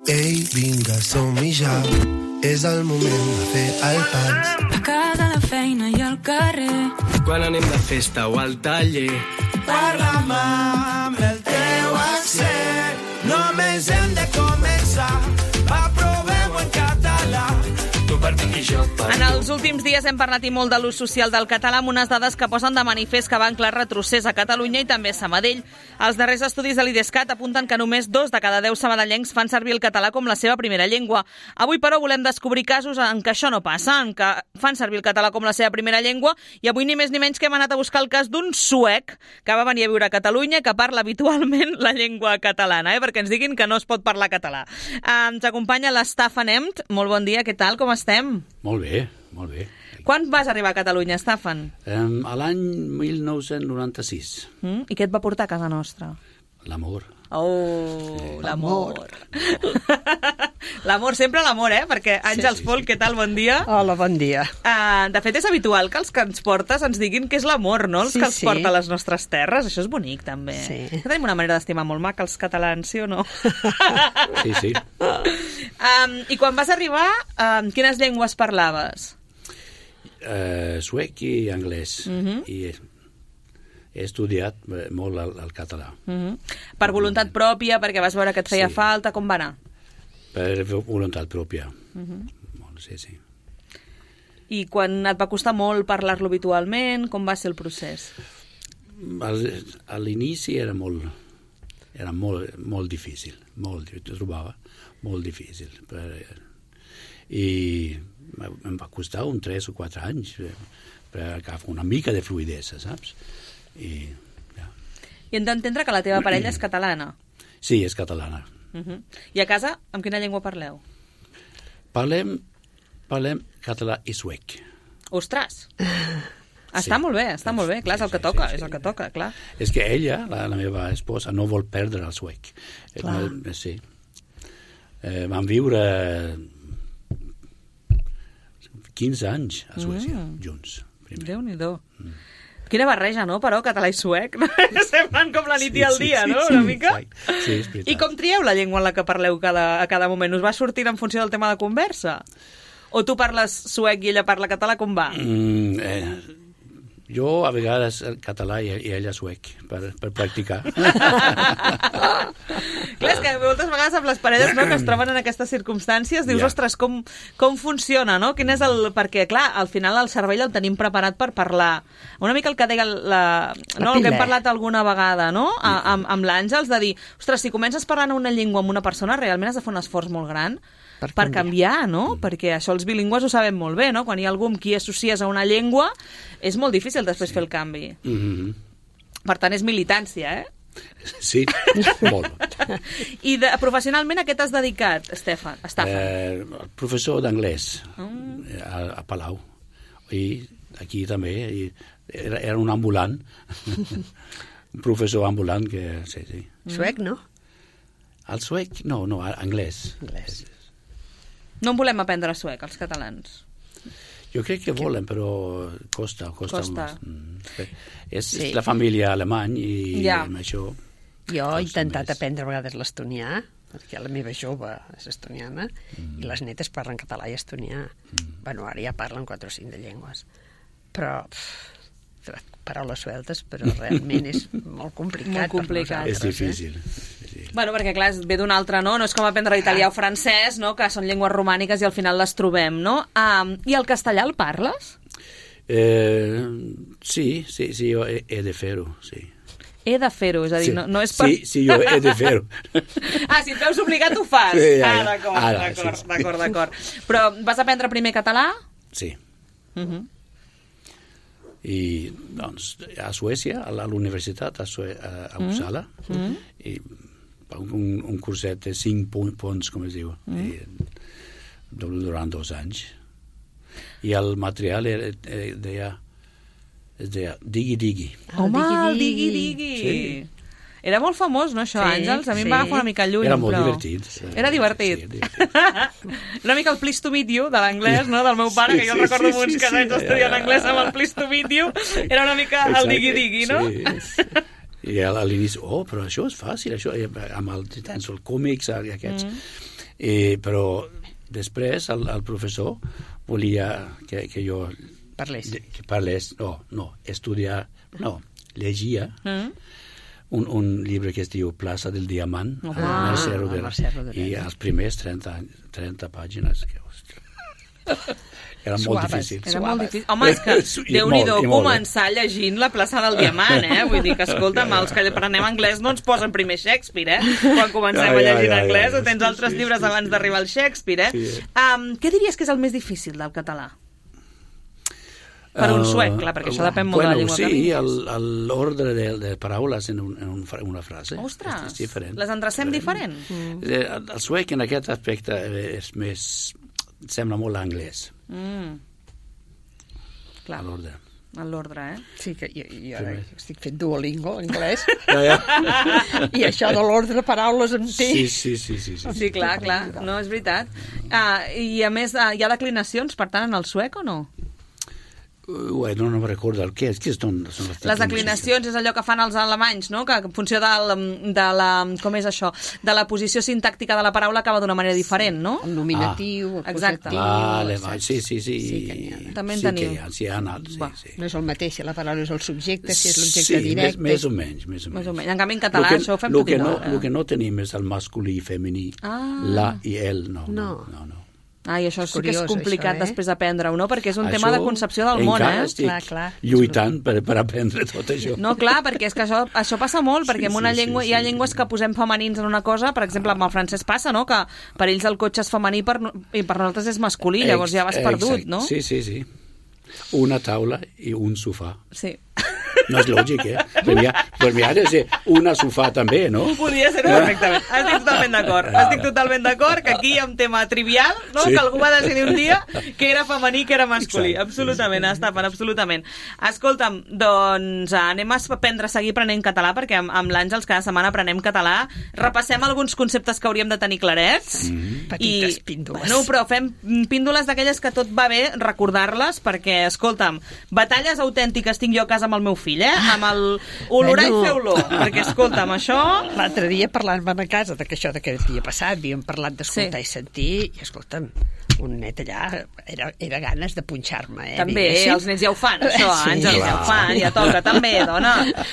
Ei, vinga, som-hi ja. És el moment de fer el pas. A casa, a la feina i al carrer. Quan anem de festa o al taller. Parla'm amb el teu accent. Només hem de començar. Va, proveu en català. Tu per mi i jo per tu. En els últims dies hem parlat i molt de l'ús social del català amb unes dades que posen de manifest que va en clar retrocés a Catalunya i també a Sabadell. Els darrers estudis de l'IDESCAT apunten que només 2 de cada 10 sabadellencs fan servir el català com la seva primera llengua. Avui, però, volem descobrir casos en què això no passa, en què fan servir el català com la seva primera llengua, i avui ni més ni menys que hem anat a buscar el cas d'un suec que va venir a viure a Catalunya i que parla habitualment la llengua catalana, perquè ens diguin que no es pot parlar català. Ens acompanya l'Staffan Empt. Molt bon dia, què tal, com estem? Molt bé, molt bé. Quan vas arribar a Catalunya, Staffan? A l'any 1996. I què et va portar a casa nostra? L'amor. Oh, sí. L'amor. L'amor, sempre l'amor, perquè Àngels Folk, què tal, bon dia? Hola, bon dia. De fet, és habitual que els que ens portes ens diguin que és l'amor, no? Els que ens porta a les nostres terres. Això és bonic, també. Sí. Tenim una manera d'estimar molt maca, els catalans, sí o no? Sí, sí. I quan vas arribar, quines llengües parlaves? Suec i anglès. I he estudiat molt el català. Per voluntat pròpia, perquè vas veure que et feia falta, com va anar? Per voluntat pròpia. Sí, sí. I quan et va costar molt parlar-lo habitualment, com va ser el procés? A l'inici era molt difícil. Trobava molt difícil. I em va costar 3 o 4 anys per agafar una mica de fluidesa, saps? I hem d'entendre que la teva parella és catalana. Sí, és catalana. I a casa, amb quina llengua parleu? Parlem català i suec. Ostres! Està molt bé, clar, és el que toca, és el que toca, clar. És que ella, la meva esposa, no vol perdre el suec. Sí. Vam viure 15 anys a Suècia, junts. Déu-n'hi-do. Quina barreja, no, però, català i suec? Semblen com la nit i el dia, no?, una mica? Sí, és veritat. I com trieu la llengua en la que parleu a cada moment? Us va sortint en funció del tema de conversa? O tu parles suec i ella parla català, com va? Jo, a vegades, català i ella suec, per practicar. Clar, és que moltes vegades amb les parelles, no, que es troben en aquestes circumstàncies, dius, ostres, com funciona, no? Quin és el... Perquè, clar, al final el cervell el tenim preparat per parlar. Una mica el que deia el que hem parlat alguna vegada, no?, amb l'Àngels, de dir, ostres, si comences parlant una llengua amb una persona, realment has de fer un esforç molt gran per canviar, no? Perquè això els bilingües ho sabem molt bé, no? Quan hi ha algú amb qui associes a una llengua, és molt difícil després fer el canvi. Per tant, és militància, Sí, molt. I professionalment a què t'has dedicat, Staffan? Professor d'anglès a Palau. I aquí també era un ambulant. Un professor ambulant que... Sí. Suec, no? El suec? No, anglès. No en volem aprendre suec, els catalans. Jo crec que volen, però costa. És la família alemany i amb això... Jo he intentat aprendre a vegades l'estonià, perquè la meva jove és estoniana, i les netes parlen català i estonià. Bueno, ara ja parlen 4 o 5 de llengües. Però... paraules sueltes, però realment és molt complicat. Molt complicat. És difícil. Bueno, perquè clar, ve d'un altre, no? No és com aprendre italià o francès, no?, que són llengües romàniques i al final les trobem, no? I el castellà el parles? Sí, jo he de fer-ho, sí. He de fer-ho, és a dir, no és per... Sí, jo he de fer-ho. Si et veus obligat ho fas. D'acord. Però vas aprendre primer català? Sí. I, doncs, a Suècia, a l'universitat, a Uppsala, i un curset de 5 punts, com es diu, durant 2 anys. I el material deia Digi-Digi. Home, el Digi-Digi! Sí. Era molt famós, no, això, Àngels? A mi em va agafar una mica lluny, Era molt divertit. Era divertit. Sí, una mica el Please to Meet You, de l'anglès, no?, del meu pare, que jo recordo uns casets estudiant anglès amb el Please to Meet You. Era una mica el Digi-Digi, no? I a l'inici, però això és fàcil, això, amb tens els còmics, aquests. Però després el professor volia que jo llegia un llibre que es diu Plaça del Diamant, Mercè Rodoreda, i els primers 30 pàgines que era molt difícil. Era molt difícil. Home, és que Déu-n'hi-do començar llegint la Plaça del Diamant, Vull dir que, escolta'm, els que aprenem anglès no ens posen primer Shakespeare, Quan comencem a llegir anglès, o tens altres llibres abans d'arribar al Shakespeare, Què diries que és el més difícil del català? Per un suec, clar, perquè això depèn molt de la llengua que vinguis. Sí, l'ordre de paraules en una frase. Ostres, és diferent. Les endrecem diferent? El suec en aquest aspecte és més... sembla molt anglès. Clar. L'ordre. L'ordre, Sí, que jo ara estic fent Duolingo, anglès, Ja. i això de l'ordre paraules em té. Sí. Sí, clar. No, és veritat. I a més, hi ha declinacions, per tant, en el suec o no? Bueno, no me recordo el que és. Què són les declinacions és allò que fan els alemanys, no? Que en funció de la... Com és això? De la posició sintàctica de la paraula acaba d'una manera diferent, no? El nominatiu, el exacte. Sí. També en tenim. Sí, ha anat, sí. No és el mateix, si la paraula és el subjecte, si és l'objecte directe. Sí, més o menys. En canvi, en català això ho fem tot igual. El que no tenim és el masculí i femení. La i el, no. I això sí que és complicat això, després aprendre-ho, no? Perquè és un tema de concepció del món, encara estic lluitant per aprendre tot això. No, clar, perquè és que això passa molt, perquè en una llengua hi ha llengües que posem femenins en una cosa, per exemple, amb el francès passa, no? Que per ells el cotxe és femení i per nosaltres és masculí, llavors ja vas perdut, no? Sí. Una taula i un sofà. Sí. No és lògic, Per mi ha de ser una sofà també, no? Podria ser perfectament. Estic totalment d'acord que aquí hi ha un tema trivial, no? Sí. Que algú va decidir un dia que era femení, que era masculí. Exacte. Absolutament, Estefan, absolutament. Escolta'm, doncs anem a seguir aprenent català, perquè amb l'Àngels cada setmana aprenem català. Repassem alguns conceptes que hauríem de tenir clarets. Petites píndoles. Bueno, però fem píndoles d'aquelles que tot va bé recordar-les, perquè, escolta'm, batalles autèntiques tinc jo a casa amb el meu fill, amb el olorar i fer olor, perquè escolta'm, això... L'altre dia parlant-me a casa que això que havia passat, havíem parlat d'escoltar i sentir, i escolta'm, un net allà era ganes de punxar-me, També, els nens ja ho fan, això, Àngels, ja ho fan, ja toca, també, dona.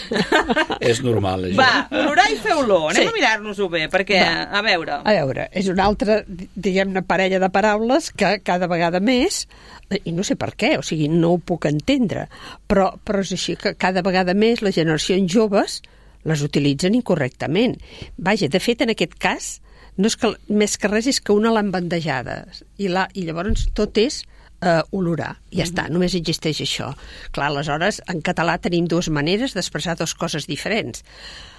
És normal, això. Va, olorar i fer olor, anem a mirar-nos-ho bé, perquè, a veure, és una altra, diguem-ne, parella de paraules que cada vegada més, i no sé per què, o sigui, no ho puc entendre, però és així que cada vegada més les generacions joves les utilitzen incorrectament. Vaja, de fet, en aquest cas, no és que, més que res és que una l'han bandejada i llavors tot és olorar, ja està, només existeix això. Clar, aleshores, en català tenim dues maneres d'expressar dues coses diferents.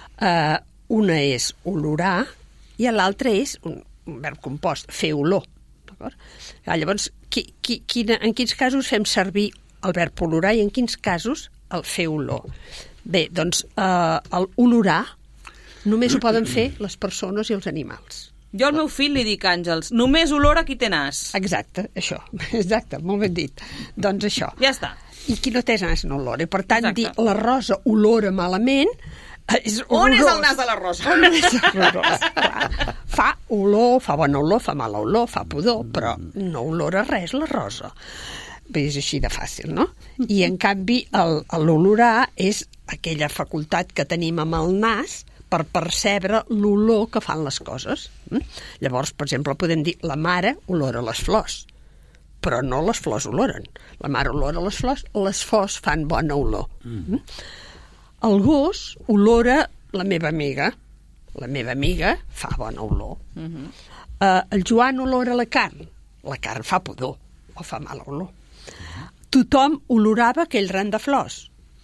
Una és olorar i l'altra és un verb compost, fer olor. Llavors, en quins casos fem servir el verb olorar i en quins casos el fer olor? Bé, doncs, el olorar només ho poden fer les persones i els animals. Jo al meu fill li dic, Àngels, només olora qui té nas. Exacte, això. Exacte, molt ben dit. Doncs això. Ja està. I qui no té nas no olora. I per tant, dir la rosa olora malament és horrorós. On és el nas de la rosa? On és horrorós? Fa olor, fa bona olor, fa mala olor, fa pudor, però no olora res la rosa. Bé, és així de fàcil, no? I en canvi l'olorar és aquella facultat que tenim amb el nas per percebre l'olor que fan les coses. Llavors, per exemple, podem dir la mare olora les flors, però no les flors oloren. La mare olora les flors fan bona olor. El gos olora la meva amiga. La meva amiga fa bona olor. El Joan olora la carn fa pudor o fa mala olor. Tothom olorava aquell ram de flors.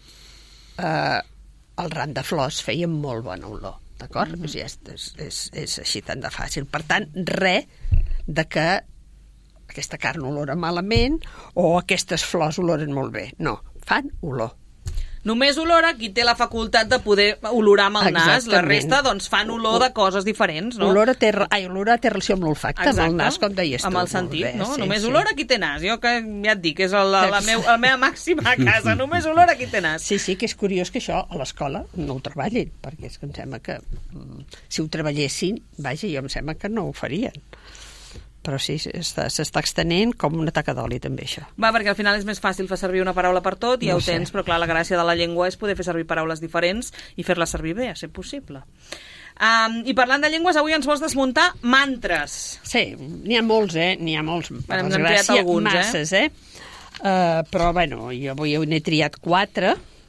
El ram de flors feia molt bona olor, d'acord? És així tan de fàcil. Per tant, res de que aquesta carn olora malament o aquestes flors oloren molt bé. No, fan olor. Només olora qui té la facultat de poder olorar amb el nas. La resta, doncs, fan olor de coses diferents, no? Olora té relació amb l'olfacte, amb el nas, com deies tu. Amb el sentit, no? Només olora qui té nas. Jo, que ja et dic, és la meva màxima a casa. Només olora qui té nas. Sí, que és curiós que això a l'escola no ho treballin, perquè és que em sembla que si ho treballessin, vaja, jo em sembla que no ho farien. Però sí, s'està extenent com una taca d'oli, també, això. Perquè al final és més fàcil fer servir una paraula per tot, ja ho tens, però clar, la gràcia de la llengua és poder fer servir paraules diferents i fer-les servir bé, a ser possible. I parlant de llengües, avui ens vols desmuntar mantres. Sí, n'hi ha molts, N'hi ha molts. Per desgràcia, alguns, masses, però, bueno, jo avui n'he triat 4.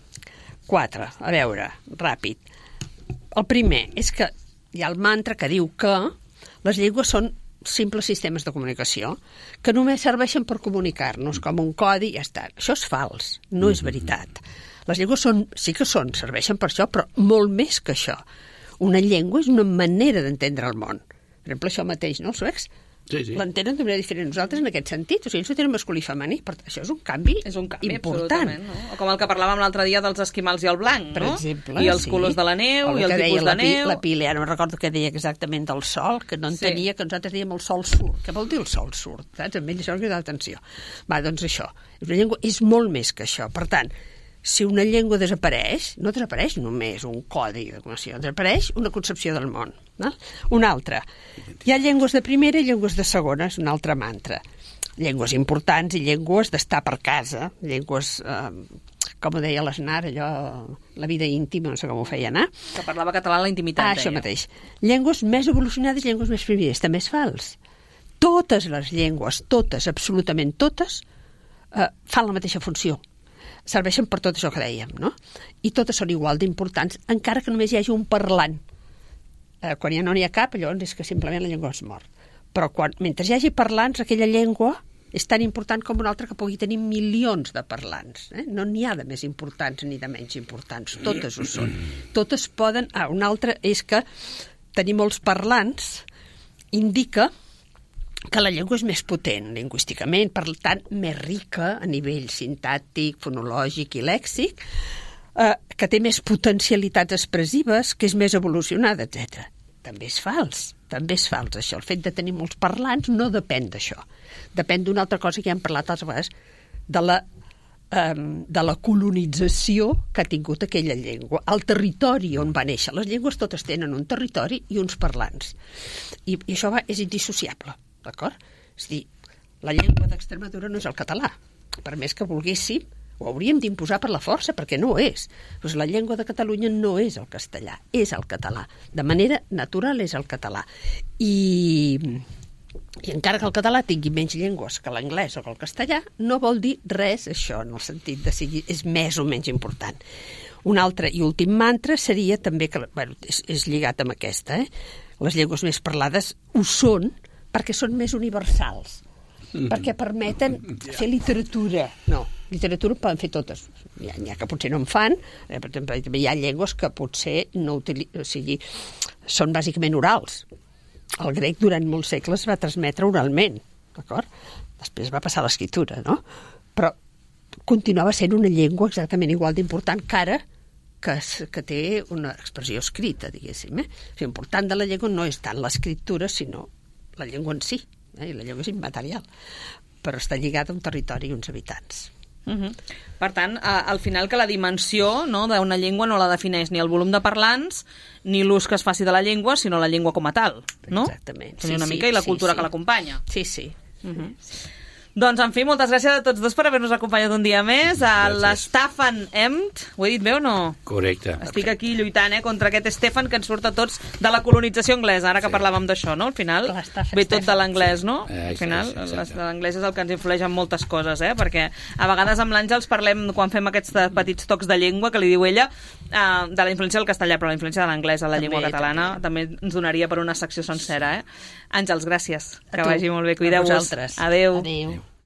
A veure, ràpid. El primer és que hi ha el mantra que diu que les llengües són simples sistemes de comunicació que només serveixen per comunicar-nos com un codi i ja està. Això és fals, no és veritat. Les llengües serveixen per això, però molt més que això. Una llengua és una manera d'entendre el món. Per exemple, això mateix, no? Els suecs l'entenen d'una manera diferent. Nosaltres, en aquest sentit, o sigui, ells no tenen masculí i femení, però això és un canvi important. No? O com el que parlàvem l'altre dia dels esquimals i el blanc, per exemple, i els colors de la neu, i el tipus de neu. La Pili, ara no recordo què deia exactament del sol, que no entenia que nosaltres dèiem el sol surt. Què vol dir el sol surt? Saps? A ell això no queda l'atenció. Doncs això. Una llengua és molt més que això. Per tant, si una llengua desapareix, no desapareix només un codi de comunicació, desapareix una concepció del món. No? Una altra. Hi ha llengües de primera i llengües de segona, és un altre mantra. Llengües importants i llengües d'estar per casa, llengües, com ho deia l'Aznar, allò, la vida íntima, no sé com ho feia anar. Que parlava català en la intimitat, això mateix. Llengües més evolucionades i llengües més primeres, també és fals. Totes les llengües, totes, absolutament totes, fan la mateixa funció. Serveixen per tot això que dèiem, no? I totes són igual d'importants, encara que només hi hagi un parlant. Quan ja no n'hi ha cap, llavors és que simplement la llengua és mort. Però mentre hi hagi parlants, aquella llengua és tan important com una altra que pugui tenir milions de parlants. No n'hi ha de més importants ni de menys importants. Totes ho són. Totes poden... una altra és que tenir molts parlants indica que la llengua és més potent lingüísticament, per tant, més rica a nivell sintàctic, fonològic i lèxic, que té més potencialitats expressives, que és més evolucionada, etc. També és fals, això. El fet de tenir molts parlants no depèn d'això. Depèn d'una altra cosa que ja hem parlat altres vegades, de la colonització que ha tingut aquella llengua, el territori on va néixer. Les llengües totes tenen un territori i uns parlants. I això és indissociable, d'acord? És a dir, la llengua d'Extremadura no és el català. Per més que volguéssim, ho hauríem d'imposar per la força, perquè no ho és. Doncs la llengua de Catalunya no és el castellà, és el català. De manera natural és el català. I encara que el català tingui menys llengües que l'anglès o que el castellà, no vol dir res això, en el sentit de si és més o menys important. Un altre i últim mantra seria també, que és lligat amb aquesta, les llengües més parlades ho són perquè són més universals, perquè permeten fer literatura. No, literatura poden fer totes. N'hi ha que potser no en fan, per exemple, hi ha llengües que potser no són bàsicament orals. El grec durant molts segles va transmetre oralment, d'acord? Després va passar a l'escriptura, no? Però continuava sent una llengua exactament igual d'important que ara, que té una expressió escrita, diguéssim. L'important de la llengua no és tant l'escriptura, sinó la llengua en si. I la llengua és immaterial, però està lligada a un territori i uns habitants. Per tant, al final que la dimensió d'una llengua no la defineix ni el volum de parlants ni l'ús que es faci de la llengua, sinó la llengua com a tal, no? Exactament. Una mica, i la cultura que l'acompanya. Sí. Doncs, en fi, moltes gràcies a tots dos per haver-nos acompanyat un dia més. A l'Stefan Emt, ho he dit bé o no? Correcte. Estic aquí lluitant contra aquest Stefan que ens surt a tots de la colonització anglesa, ara que parlàvem d'això, no? Al final ve tot de l'anglès, no? Al final l'anglès és el que ens influeix en moltes coses, perquè a vegades amb l'Àngels parlem, quan fem aquests petits tocs de llengua, que li diu ella, de la influència del castellà, però la influència de l'anglès a la llengua catalana també ens donaria per una secció sencera, Àngels, gràcies. Que vagi molt bé, cuideu-vos. Adéu.